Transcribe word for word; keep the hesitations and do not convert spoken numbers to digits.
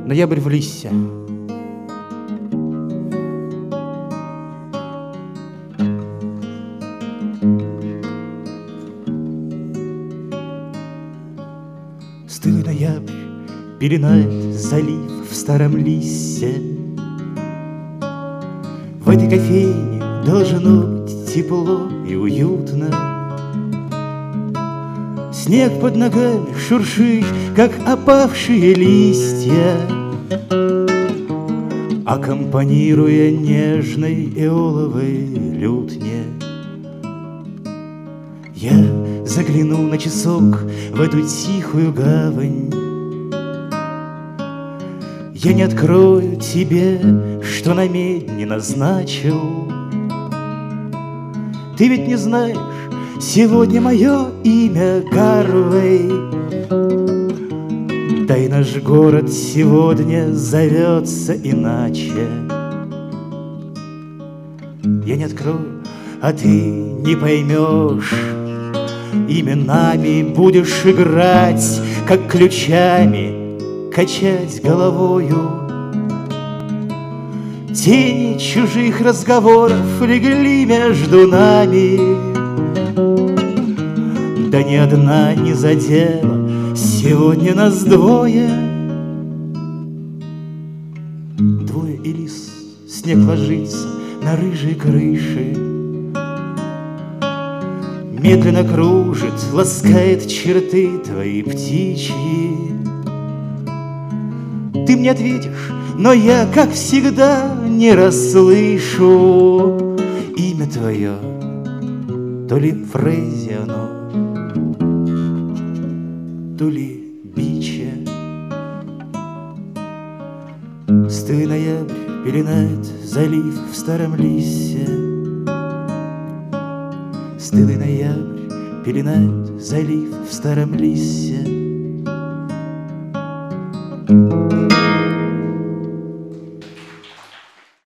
Ноябрь в лисе. Стылый ноябрь пеленает залив в старом лисе. В этой кофейне должно быть тепло и уютно. Снег под ногами шуршит, как опавшие листья, аккомпанируя нежной эоловой лютне. Я заглянул на часок в эту тихую гавань. Я не открою тебе, что на медне назначил. Ты ведь не знаешь, сегодня мое имя Гарвей. Да и наш город сегодня зовется иначе. Я не открою, а ты не поймешь. Именами будешь играть, как ключами, качать головою. Тени чужих разговоров легли между нами. Да ни одна не задела, сегодня нас двое. Двое и лис, снег ложится на рыжие крыши. Медленно кружит, ласкает черты твои птичьи. Ты мне ответишь, но я, как всегда, не расслышу имя твое, то ли Фрейзи оно, то ли Биче. Стылый ноябрь пеленает залив в старом лисе. Стылый ноябрь пеленает залив в старом лисе.